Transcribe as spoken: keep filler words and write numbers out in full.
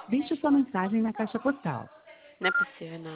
Deixe sua mensagem na caixa postal. Não é possível, não.